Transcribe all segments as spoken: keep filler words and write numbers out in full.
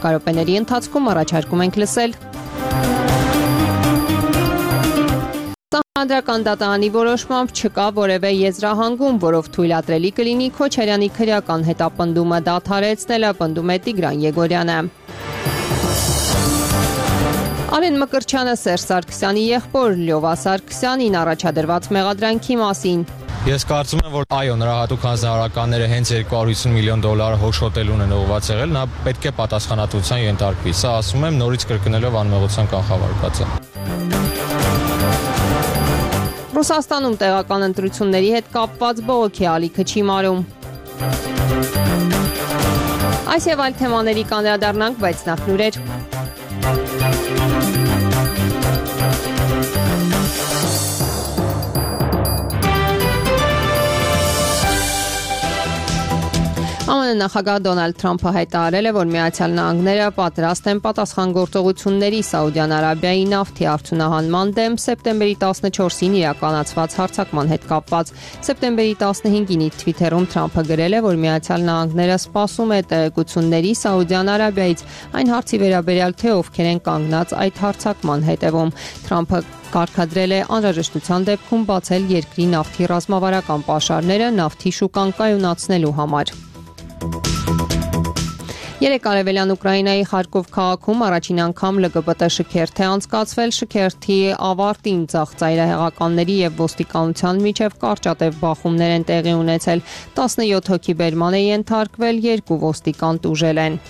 Կարոպեների ընթացքում առաջարկում ենք լսել Սահմանադրական դատարանի որոշմամբ չկա որևէ եզրահանգում, որով թույլատրելի կլինի Քոչարյանի քրեական հետապնդումը դադարեցնելը, պնդում է Տիգրան Եգորյանը։ Արեն Մկրտչյանը Սերժ Սարգսյանի եղբոր Լյովա Սարգսյանին առաջադրված մեղադրանքի մասին։ Ես կարծում եմ, որ այո, նրա հատուկ հանձնարարականները հենց երկու հարյուր հիսուն միլիոն դոլարը հոշոտելուն են ուղղված եղել, նա պետք է պատասխանատվության ենթարկվի։ Սա ասում եմ նորից կրկնելով անմեղության կանխավարկածը։ Ռուսաստանում տեղական ընտրությունների հետ կապված բողոքի ալիքը չի մարում։ Այս եւ այլ թեմաների կանդրադառնանք, բայց նախ լուրեր։ ԱՄՆ նախագահ Դոնալդ Թրամփը հայտարարել է, որ Միացյալ Նահանգները պատրաստ են պատասխանատվությունների Սաուդյան Արաբիայի նավթի արդյունահանման դեմ սեպտեմբերի տասնչորսին իրականացված հարձակման հետ կապված։ Սեպտեմբերի տասնհինգին իր Twitter-ում Թրամփը գրել է, որ Միացյալ Նահանգները սպասում է տեղեկությունների Սաուդյան Արաբիայից այն հարցի վերաբերյալ, թե ովքեր են կանգնած այդ հարձակման հետևում։ Թրամփը կարգադրել է անհրաժեշտության դեպքում բացել երկրի նավթի ռազմավարական պաշարները նավթի շուկան կայունացնելու համար։ Երեկ արևելյան Ուկրաինայի Խարկով քաղաքում առաջին անգամ L G B T շքերթ է անցկացվել, շքերթի ավարտին ձախ ծայրահեղականների եւ ոստիկանության միջև կարճատև բախումներ են տեղի ունեցել, տասնյոթ հոգի բերման է ենթարկվել, երկու ոստիկան տուժել են։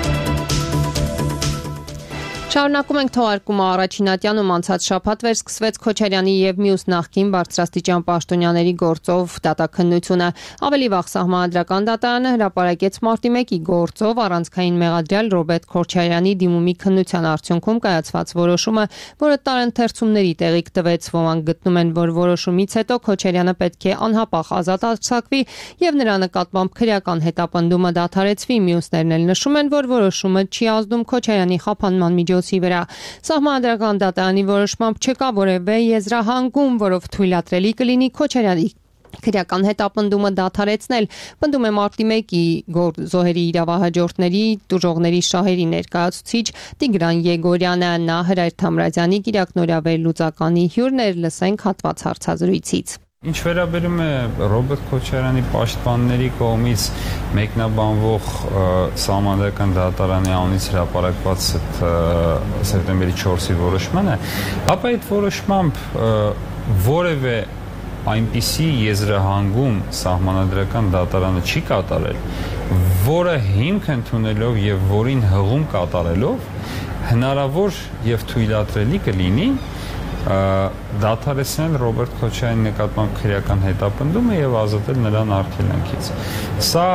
Շարունակում ենք թողարկումը առաջինատյանում անցած շաբաթ վերսկսվեց Քոչարյանի եւ մյուս նախկին բարձրաստիճան պաշտոնյաների գործով դատաքննությունը։ Ավելի վաղ Սահմանադրական դատարանը հրապարակեց մարտի մեկի գործով առանցքային մեղադրյալ Ռոբերտ Քոչարյանի դիմումի քննության արդյունքում կայացված որոշումը, որը տարընթերցումների տեղիք տվեց։ Ոմանք գտնում են, որ որոշումից հետո Քոչարյանը պետք է անհապաղ ազատ արձակվի եւ նրա նկատմամբ քրեական հետապնդումը դադարեցվի։ Մյուսներն էլ նշում են, որ որոշումը չի ազդում Քոչարյանի խափանման միջոց վրա։ Սահմանադրական դատարանի որոշմամբ չկա որևէ եզրահանգում, որով թույլատրելի կլինի Քոչարյանի քրեական հետապնդումը դադարեցնել, պնդում է մարտի մեկի զոհերի իրավահաջորդների տուժողների շահերի ներկայացուցիչ Տիգրան Եգորյանը։ Նա Հրայր Թամրազյանի Կիրակնորյա լուծականի հյուրն էր, լսենք հատված հարցազրույցից։ Ինչ վերաբերում է Ռոբերտ Քոչարյանի պաշտպանների կողմից մեկնաբանվող Սահմանադրական դատարանի անունից հրապարակված սեպտեմբերի չորսի որոշմանը, ապա այդ որոշմամբ որևէ այնպիսի եզրահանգում Սահմանադրական դատարանը չի կատարել, որը հիմք ընդունելով եւ որին հղում կատարելով հնարավոր եւ թույլատրելի կլինի դադարեցնել Ռոբերտ Քոչարյանի նկատմամբ քրեական հետապնդումը եւ ազատել նրան արգելանքից։ Սա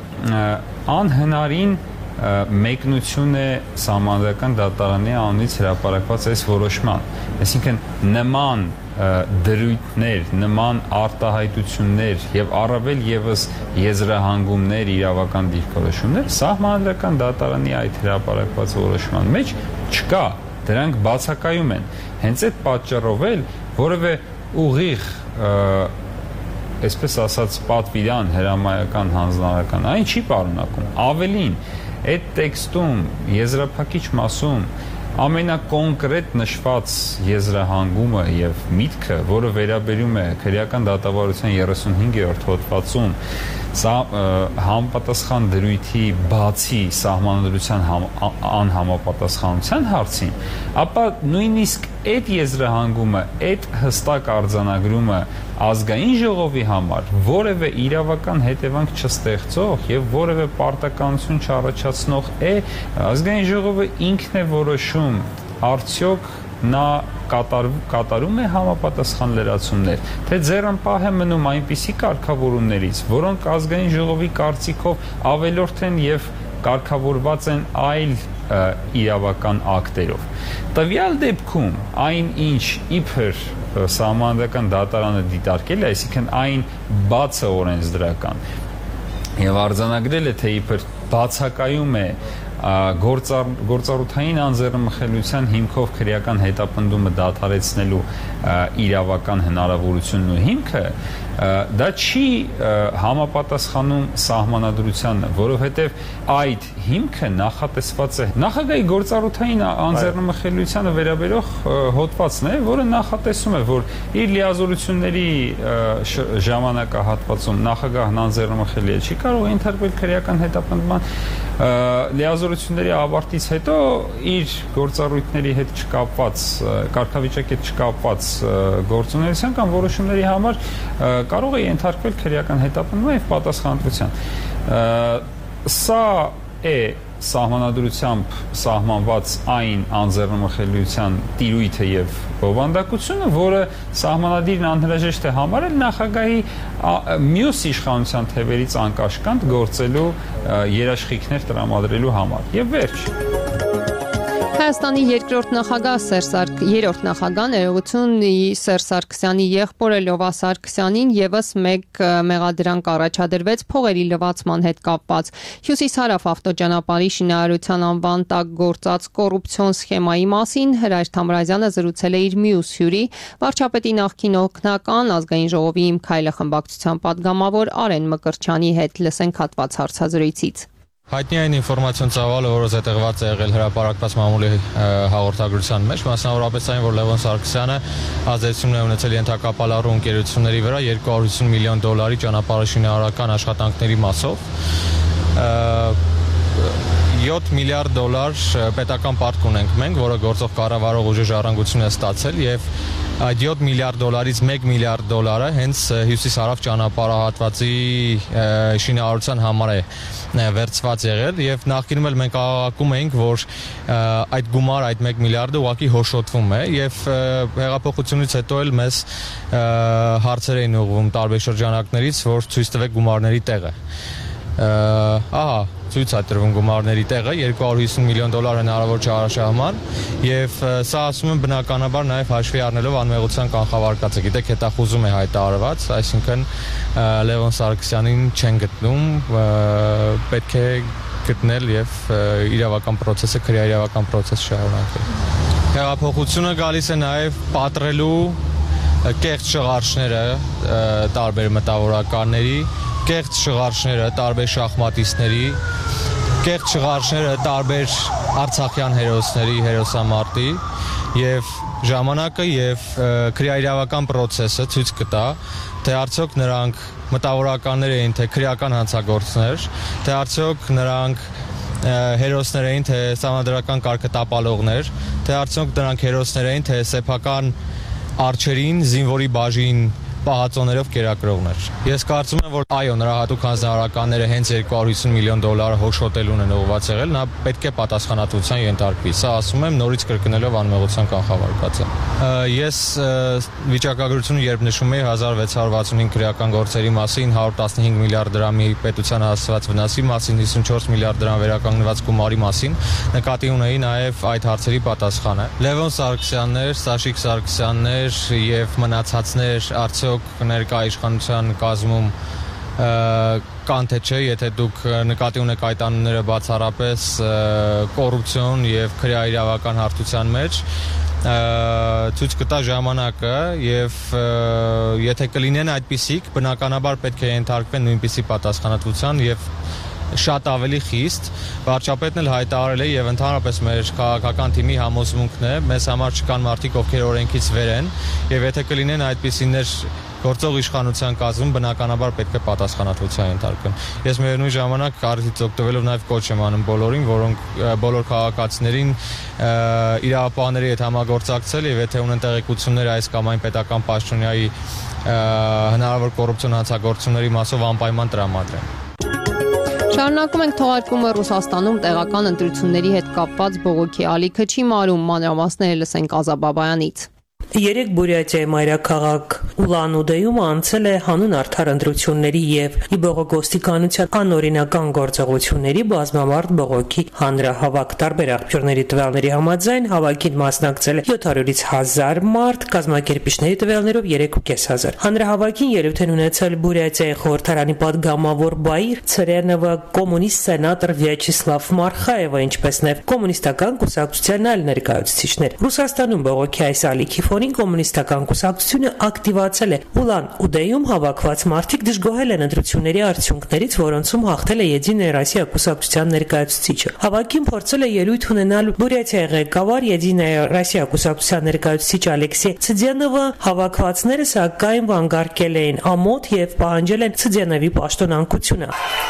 անհնարին մեկնություն է Սահմանադրական դատարանի անունից հրապարակված այս որոշման։ Այսինքն նման դրույթներ, նման արտահայտություններ եւ առավել եւս եզրահանգումներ, իրավական դիրքորոշումներ Սահմանադրական դատարանի այդ հրապարակված որոշման մեջ չկա։ Դրանք բացակայում են։ Հենց այդ պատճառով էլ որևէ ուղիղ, այսպես ասած, պատվիրան, հրամայական, հանձնարարական այն չի պարունակում։ Ավելին, այդ տեքստում, եզրափակիչ մասում ամենակոնկրետ նշված եզրահանգումը եւ միտքը, որը վերաբերում է քրեական դատավարության երեսունհինգերորդ հոդվածում համապատասխան դրույթի բացի սահմանադրության անհամապատասխանության հարցին, ապա նույնիսկ այդ եզրահանգումը, այդ հստակ արձանագրումը ազգային ժողովի համար որևէ իրավական հետևանք չստեղծող եւ որևէ պարտականություն չառաջացնող է, ազգային ժողովը ինքն է որոշում արդյոք նա կատար, կատարում է համապատասխան լրացումներ, թե ձեռնպահ է մնում այնպիսի կարգավորումներից, որոնք ազգային ժողովի կարծիքով ավելորդ են եւ կարգավորված են այլ իրավական ակտերով։ Տվյալ դեպքում այն ինչ իբր Սահմանադրական դատարանը դիտարկել է, այսինքն այն բացը օրենսդրական եւ արձանագրել է, թե իբր բացակայում է գործար, գործառութային անձեռնմխելիության հիմքով քրեական հետապնդումը դադարեցնելու իրավական հնարավորությունն ու հիմքը, դա չի համապատասխանում սահմանադրությանը, որովհետև այդ հիմքը նախատեսված է նախագահի գործառութային անձեռնմխելիությանը վերաբերող հոդվածն է, որը նախատեսում է, որ իր լիազորությունների ժամանակահատվածում նախագահն անձեռնմխելի է, չի կարող ենթարկվել քրեական հետապնդման, լիազորությունների ավարտից հետո իր գործառույթների հետ չկապված, կարգավիճակի հետ չկապված գործունեության կամ որոշումների համար կարող է ենթարկվել քրեական հետապնդման եւ պատասխանատվության։ Սա է սահմանադրությամբ սահմանված այն անձեռնմխելիության տիրույթը եւ բովանդակությունը, որը սահմանադիրն անհրաժեշտ է համարել նախագահի մյուս իշխանության թևերից անկաշկանդ գործելու երաշխիքներ տրամադրելու համար։ Եվ վերջ։ Հայաստանի երկրորդ նախագահ Սերժ երրորդ նախագահ ներողություն Սերժ Սարգսյանի եղբորը Լովա Սարգսյանին եւս մեկ մեղադրանք առաջադրվեց փողերի լվացման հետ կապված։ Հյուսիսհարավ ավտոճանապարհի շինարարության անվան տակ գործած կոռուպցիոն սխեմայի մասին Հրայր Թամրազյանը զրուցել է իր մյուս հյուրի, վարչապետի նախկին օգնական ազգային ժողովի Իմ քայլը խմբակցության падգամավոր Արեն Մկրտչյանի հետ։ Լսենք հատված հարցազրույցից։ Հայտնի այն ինֆորմացիոն ծավալը, որը զետեղված է եղել հրապարակված մամուլի հաղորդագրության մեջ, մասնավորապես այն, որ Լևոն Սարգսյանը ազդեցություն է ունեցել ենթակապալառու ընկերությունների վրա երկու հարյուր ութ միլիոն դոլարի ճանապարհաշինարարական աշխատանքների մասով, յոթ միլիարդ դոլար պետական պարտք ունենք մենք, որը գործող կառավարող ուժի ժառանգություն է ստացել եւ այդ յոթ միլիարդ դոլարից մեկ միլիարդ դոլարը հենց հյուսիս-հարավ ճանապարհահատվածի շինարարության համար է վերցված եղել եւ նախկինում էլ մենք աղաղակում էինք, որ այդ գումարը, այդ մեկ միլիարդը ուղղակի հոշոտվում է եւ հեղափոխությունից հետո էլ մեզ հարցեր էին ուղղվում տարբեր շրջանակներից, որ ցույց տվեք գումարների տեղը։ Ահա ցույց է տրվում գումարների տեղը երկու հարյուր ութ միլիոն դոլար հնարավոր չարաշահման եւ սա ասում եմ բնականաբար նաեւ հաշվի առնելով անմեղության կանխավարկածը, գիտեք, հետախուզում է հայտարարված, այսինքն Լևոն Սարգսյանին չեն գտնում, պետք է գտնել եւ իրավական process-ը, քրեաիրավական process շարունակել։ Հեղափոխությունը գալիս է նաեւ պատռելու կեղծ շղարշները տարբեր մտավորականների, կեղծ շղարշները տարբեր շախմատիստների, կեղծ շղարշները տարբեր արցախյան հերոսների, հերոսամարտի եւ ժամանակը եւ քրեաիրավական process-ը ցույց կտա, թե արդյոք նրանք մտավորականներ էին, թե քրեական հանցագործներ, թե արդյոք նրանք հերոսներ էին, թե սահմանադրական կարգը տապալողներ, թե արդյոք նրանք հերոսներ էին, թե սեփական արջերին, զինվորի բաժին պահածոներով կերակրողներ։ Ես կարծում եմ, որ այո, նրա հատուկ հանձնարարականները հենց երկու հարյուր ութ միլիոն դոլարը հոշոտելուն են ուղղված եղել, նա պետք է պատասխանատվության ենթարկվի։ Սա ասում եմ նորից կրկնելով անմեղության կանխավարկածը։ Ես վիճակագրությունը երբ նշում էի հազար վեց հարյուր վաթսունհինգ քրեական գործերի մասին, հարյուր տասնհինգ միլիարդ դրամի պետության հասցված վնասի մասին, հիսունչորս միլիարդ դրամ վերականգնված գումարի մասին, նկատի ունեի նաև այդ հարցերի պատասխանը։ Լևոն Սարգսյաններ, Սաշիկ Սարգսյաններ եւ մնացածներ արդյոք ներկա իշխանության կազմում կան թե չէ, եթե դուք նկատի ունեք այդ անունները բացառապես կոռուպցիոն եւ քրեաիրավական հարթության մեջ, ցույց կտա ժամանակը եւ եթե կլինեն այդպիսիք, բնականաբար պետք է ենթարկվեն նույնպիսի պատասխանատվության եւ շատ ավելի խիստ։ Վարչապետն էլ հայտարարել է եւ ընդհանրապես մեր քաղաքական թիմի համոզմունքն է, մեզ համար չկան մարդիկ, ովքեր օրենքից վեր են եւ եթե կլինեն այդպիսիներ գործող իշխանության կազմում, բնականաբար պետք է պատասխանատվության ենթարկվեն։ Ես միևնույն ժամանակ առիթից օգտվելով նաեւ կոչ եմ անում բոլորին, որոնք բոլոր քաղաքացիներին իրավապահների հետ համագործակցել եւ եթե ունեն տեղեկություններ այս կամ այն պետական պաշտոնյայի հնարավոր կոռուպցիոն հանցագործությունների մասով անպայման տրամադրեն։ Շարունակում ենք թողարկումը Ռուսաստանում տեղական ընտրությունների հետ կապված բողոքի ալիքը չի մարում, մանրամասները լսենք Ազա Բաբայանից։ Երեք Բուրյատիայի մայրաքաղաք Ուլան-Ուդեում անցել է հանուն արդար ընտրությունների եւ ի բողոքոստիկանության անօրինական գործողությունների բազմամարդ բողոքի հանրահավաք տարբեր աղբյուրների տվյալների համաձայն հավաքին մասնակցել է յոթ հարյուրից հազար մարդ, կազմակերպիչների տվյալներով երեք հազար պինսյոն։ Հանրահավաքին ելույթ են ունեցել Բուրյատիայի խորհրդարանի падգամավոր Բայր Ցրենովը, կոմունիստ սենատոր Վյաչեսլավ Մարխաևը, ինչպես նաեւ կոմունիստական կուսակցության այլ ներկայացուցիչներ։ Ռուսաստանում բողոքի այս ալիքի ֆոնին կոմունիստական կուսակցությունը ակտիվացել է։ Ուլան-Ուդեյում հավաքված մարդիկ դժգոհել են ընտրությունների արդյունքներից, որոնցում հաղթել է Եդինայա Ռոսիա կուսակցության ներկայացուցիչը։ Հավաքին փորձել է ելույթ ունենալ Բուրյաթիայի ղեկավար Եդինայա Ռոսիա կուսակցության ներկայացուցիչ Ալեքսեյ Ցդյանովը, հավաքվածները սակայն վանգարկել էին ամոթ եւ պահանջել են Ցդյանովի պաշտոնանկությունը։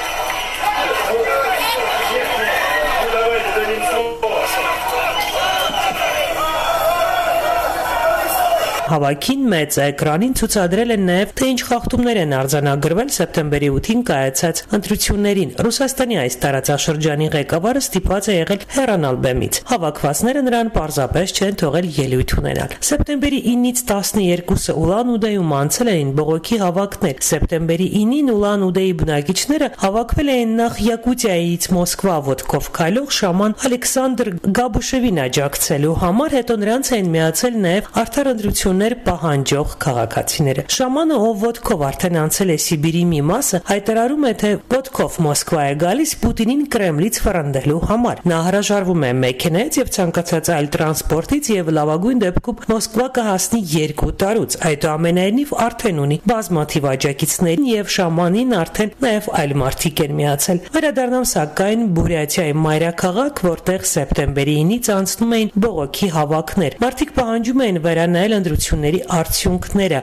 Հավաքին մեծ էկրանին ցուցադրել են նաև թե ինչ խախտումներ են արձանագրվել սեպտեմբերի ութին կայացած ընտրություններին։ Ռուսաստանի այս տարածաշրջանի ղեկավարը ստիպված է եղել հեռանալ բեմից։ Հավաքվածները նրան պարզապես չեն թողել ելույթ ունենալ։ Սեպտեմբերի ինից տասներկուսը Ուլան-Ուդեյում անցել էին բողոքի հավաքներ։ Սեպտեմբերի ինին Ուլան-Ուդեյի բնակիչները հավաքվել էին նախ Յակուտիայից Մոսկվա ոտքով քայլող շաման Ալեքսանդր Գաբուշևին աջակցելու համար, հետո նրանց էին միացել նաև արդար ընտրություն պահանջող քաղաքացիները։ Շամանը, ով ոտքով արդեն անցել է Սիբիրի մի մասը, հայտարարում է, թե ոտքով Մոսկվա է գալիս Պուտինին Կրեմլից վռնդելու համար։ Նա հրաժարվում է մեքենայից եւ ցանկացած այլ տրանսպորտից եւ լավագույն դեպքում Մոսկվա կհասնի երկու տարուց։ Այդուամենայնիվ արդեն ունի բազմաթիվ աջակիցներ եւ շամանին արդեն նաեւ այլ մարդիկ են միացել։ Վերադառնամ սակայն Բուրյաթիայի մայրաքաղաք, որտեղ սեպտեմբերի ինից անցնում էին բողոքի հավաքներ։ Մարդիկ պահանջում էին վերանայել ընտրությունների արդյունքները։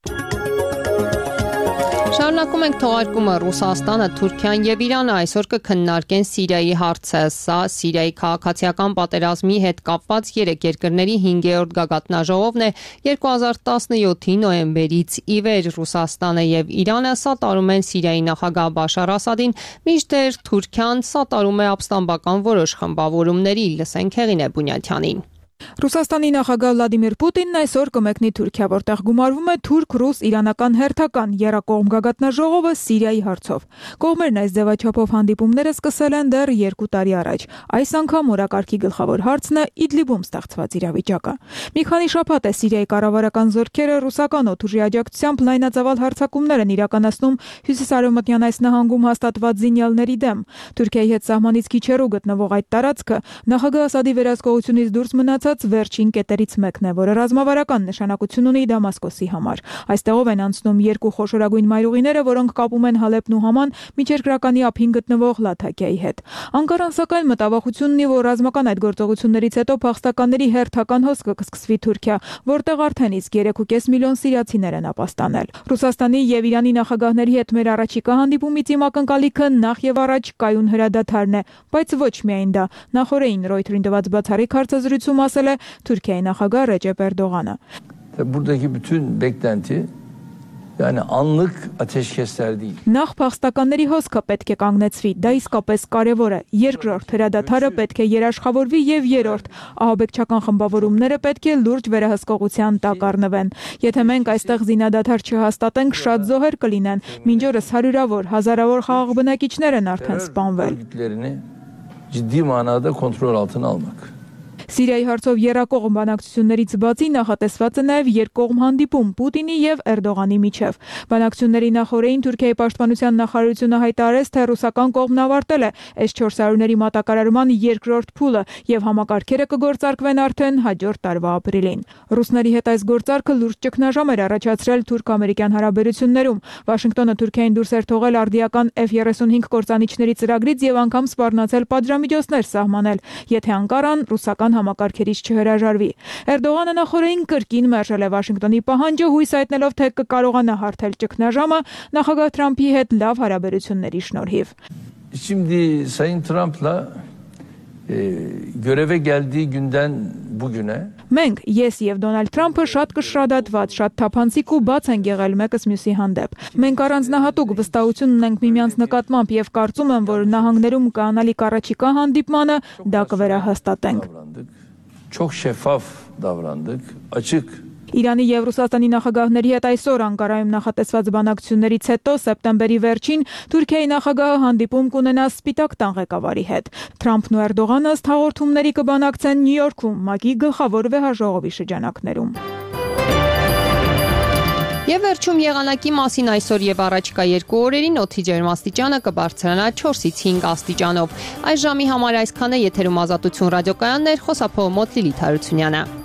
Շարունակում ենք թողարկումը Ռուսաստանը, Թուրքիան եւ Իրանը այսօր կքննարկեն Սիրիայի հարցը։ Սա Սիրիայի քաղաքացիական պատերազմի հետ կապված երեք երկրների հինգերորդ գագաթնաժողովն է երկու հազար տասնյոթի նոյեմբերից ի վեր։ Ռուսաստանը եւ Իրանը սատարում են Սիրիայի նախագահ Բաշար Ասադին, մինչդեռ Թուրքիան սատարում է ապստամբական որոշ խմբավորումների։ Լսենք Հեղինե Բունյաթյանին։ Ռուսաստանի նախագահ Վլադիմիր Պուտինն այսօր կմեկնի Թուրքիա, որտեղ գումարվում է թուրք-ռուս-իրանական հերթական եռակողմ գագաթնաժողովը Սիրիայի հարցով։ Կողմերն այս ձևաչափով հանդիպումները սկսել են դեռ երկու տարի առաջ։ Այս անգամ օրակարգի գլխավոր հարցն է Իդլիբում ստեղծված իրավիճակը։ Մի քանի շաբաթ է Սիրիայի կառավարական զորքերը ռուսական օդուժի աջակցությամբ լայնածավալ հարձակումներ են իրականացնում հյուսիսարևմտյան այս նահանգում հաստատված զինյալների դեմ։ Թուրքիայի հետ սահմանից քիչ հեռու գտնվող այդ տարածքը նախագահ Ասադի վերահսկողությունից դուրս մնացած վերջին կետերից մեկն է, որը ռազմավարական նշանակություն ունի Դամասկոսի համար։ Այստեղով են անցնում երկու խոշորագույն մայրուղիները, որոնք կապում են Հալեփն ու Haman միջերկրականի ափին գտնվող Լաթաքիայի հետ։ Անկարան սակայն մտավախություն ունի, որ ռազմական այդ գործողություններից հետո փախստականների հերթական հոսքը կսկսվի Թուրքիա, որտեղ արդեն իսկ երեք ու կես միլիոն սիրիացիներ են ապաստանել։ Ռուսաստանի եւ Իրանի նախագահների հետ մեր առաջիկա հանդիպումից իմ ակնկալիքը նախ եւ առաջ կայուն հրադադարն է, բայց ոչ միայն դա։ Նախորդին Reuters-ին տված բացառիկ հարցազրույցում ասել է Türkiye նախագահ Recep Erdoğan'a. Buradaki bütün beklenti yani anlık ateşkesler değil. Նախ փախստականների հոսքը պետք է կանգնեցվի, դա իսկապես կարևոր է։ Երկրորդ հրադադարը պետք է երաշխավորվի եւ երրորդ ահաբեկչական խմբավորումները պետք է լուրջ վերահսկողության տակ առնվեն։ Եթե մենք այստեղ զինադադար չհաստատենք, շատ զոհեր կլինեն։ Մինչ օրս հարյուրավոր, հազարավոր խաղաղ բնակիչներ են արդեն սպանվել։ Ciddi manada kontrol altına almak. Սիրիայի հարցով եռակողմ բանակցություններից բացի նախատեսված է նաև երկկողմ հանդիպում Պուտինի եւ Էրդողանի միջև։ Բանակցությունների նախորդին Թուրքիայի պաշտպանության նախարարությունը հայտարարեց, թե ռուսական կողմն ավարտել է էս չորս հարյուրների մատակարարման երկրորդ փուլը եւ համակարգերը կգործարկվեն արդեն հաջորդ տարվա ապրիլին։ Ռուսների հետ այս գործարքը լուրջ ճգնաժամ էր առաջացրել թուրք-ամերիկյան հարաբերություններում։ Վաշինգտոնը Թուրքիային դուրս էր թողել արդիական F thirty-five կործանիչների ծրագրից եւ անգամ սպառնացել պատժամիջոցներ սահմանել, եթե Անկարան ռուսական համակարգերից չհրաժարվի։ Էրդողանը նախորդին կրկին մերժել է Վաշինգտոնի պահանջը, հույս հայտնելով, թե կկարողանա հարթել ճգնաժամը նախագահ Թրամփի հետ լավ հարաբերությունների շնորհիվ։ Şimdi Sayın Trump'la göreve geldiği günden bugüne Մենք ես եւ Դոնալդ Թրամփը շատ կշռադատված, շատ թափանցիկ ու բաց են եղել մեկս մյուսի հանդեպ։ Մենք առանձնահատուկ վստահություն ունենք միմյանց նկատմամբ եւ կարծում եմ, որ նահանգներում կանալիք առաջիկա հանդիպմանը դա կվերահաստատենք։ Çok şeffaf davrandık, açık. Իրանի եւ Ռուսաստանի նախագահների հետ այսօր Անկարայում նախատեսված բանակցություններից հետո սեպտեմբերի վերջին Թուրքիայի նախագահը հանդիպում կունենա Սպիտակ տան ղեկավարի հետ։ Թրամփն ու Էրդողանը ըստ հաղորդումների կբանակցեն Նյու Յորքում, ՄԱԿ-ի գլխավոր վեհաժողովի շրջանակներում։ Եվ վերջում եղանակի մասին այսօր եւ առաջիկա երկու օրերին օդի ջերմաստիճանը կբարձրանա չորսից հինգ աստիճանով։ Այս ժամի համար այսքանը, եթերում Ազատություն ռադիոկայանն էր, խոսափողը Լիլիթ Հարությունյանը։